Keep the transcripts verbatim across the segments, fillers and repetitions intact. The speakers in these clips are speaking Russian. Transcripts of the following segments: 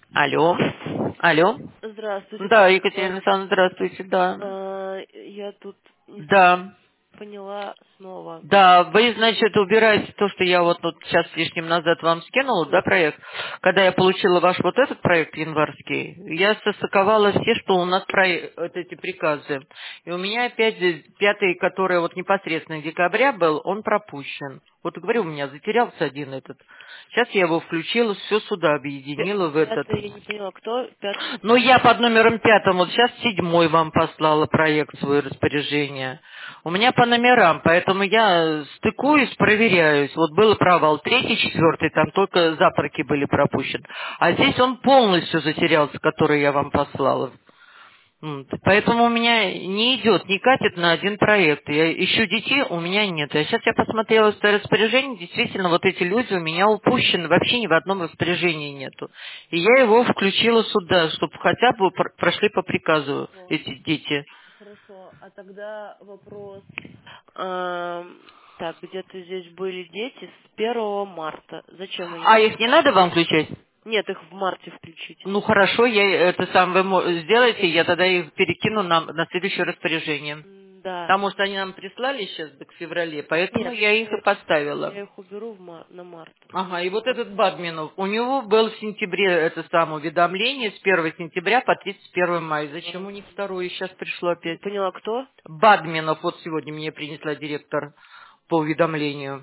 Алло. Алло. Здравствуйте. Да, Екатерина Александровна, здравствуйте, да. А, Я тут не Да. поняла снова. Да, вы, значит, убираете то, что я вот, вот сейчас с лишним назад вам скинула, да, проект. Когда я получила ваш вот этот проект январский, я состыковала все, что у нас про вот эти приказы. И у меня опять здесь пятый, который вот непосредственно декабря был, он пропущен. Вот говорю, у меня затерялся один этот. Сейчас я его включила, все сюда Пя- объединила в этот. Пятый, я не поняла, кто? Пятый. Ну, я под номером пятым, вот сейчас седьмой вам послала проект, свое распоряжение. У меня по номерам, поэтому я стыкуюсь, проверяюсь. Вот был провал третий, четвертый, там только завтраки были пропущены. А здесь он полностью затерялся, который я вам послала. М, Поэтому у меня не идет, не катит на один проект. Я ищу детей, у меня нет. А сейчас я посмотрела это распоряжение, действительно, вот эти люди у меня упущены, вообще ни в одном распоряжении нету. И я его включила сюда, чтобы хотя бы пр- прошли по приказу Хорошо. эти дети. Хорошо. А тогда вопрос. Ам, так, где-то здесь были дети с первого марта. Зачем они? А их не надо вам включать? Нет, их в марте включите. Ну хорошо, я это сам вы мо- сделаете, я тогда их перекину на, на следующее распоряжение. М, Да. Потому что они нам прислали сейчас к феврале, поэтому Нет, я их я и их, поставила. я их уберу в мар- на март. Ага, и вот этот Бадминов, у него был в сентябре это самое уведомление с первого сентября по тридцать первое мая. Зачем у них второе сейчас пришло Не опять? поняла, кто? Бадминов, вот сегодня мне принесла директор по уведомлению.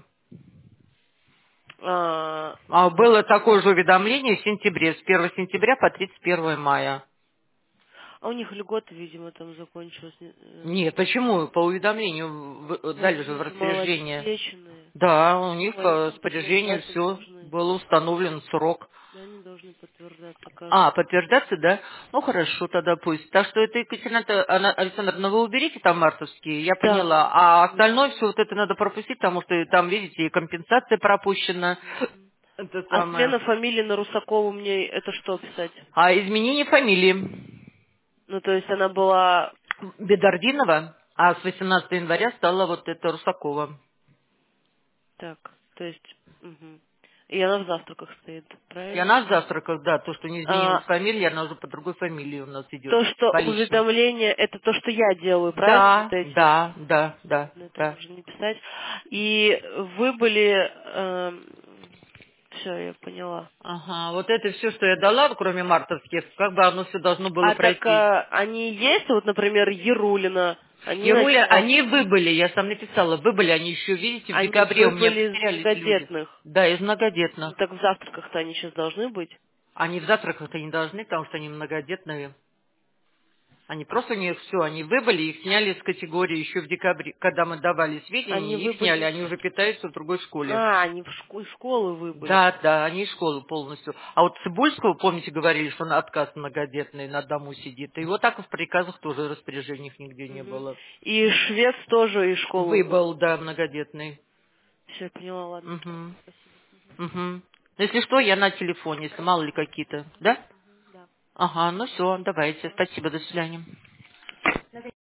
А, А было такое же уведомление в сентябре, с первого сентября по тридцать первое мая. а у них льгота, видимо, там закончилась. не- э, Нет, почему? По уведомлению в- Ну, дали же в люди распоряжение. малообеспеченные. Да, у них Ну, по они распоряжению подтверждаться все должны. был установлен срок. Да, они должны подтверждаться А, каждый. подтверждаться, да? Ну, хорошо, тогда пусть. Так что это, Екатерина Ана- Александровна, вы уберите там мартовские, я Да. поняла. А остальное все вот это надо пропустить, потому что там, видите, и компенсация пропущена. Мгм. Это А самое. смена фамилии на Русакову мне это что писать? А изменение фамилии Ну, то есть она была... Бедардинова, а с восемнадцатого января стала вот эта Русакова. Так, то есть... мгм. И она в завтраках стоит, И правильно? она в завтраках, да, то, что не изменилась А, фамилия, она уже по другой фамилии у нас идет, то, что по личной. уведомление, это то, что я делаю, правильно? Вот Да, эти. да, да, да, Ну, это да. можно не писать. И вы были... все, я поняла. Ага, вот это все, что я дала, кроме мартовских, как бы оно все должно было А так пройти. а, они есть, вот, например, Ярулина, они И Руля, начало, они выбыли, я сам написала, выбыли, они еще, видите, в они декабре у меня выбыли из потерялись люди. многодетных. Да, из Ну многодетных. так в завтраках-то они сейчас должны быть. Они в завтраках-то не должны, потому что они многодетные. Они просто у них все, они выбыли, их сняли с категории еще в декабре, когда мы давали Они сведения, их сняли, выбыли... они уже питаются в другой школе. А, они в шко- из школы выбыли. Да, да, они из школы полностью. А вот Цибульского, помните, говорили, что на отказ многодетный на дому сидит. И вот так и в приказах тоже распоряжений нигде не Мгм. было. И швец тоже из школы Выбыл, выбыл. да, многодетный. Все, поняла, ладно. Угу. Спасибо. Угу. Если что, я на телефоне, если мало ли какие-то. Да? Да. Ага, ну все, давайте. Спасибо, до свидания.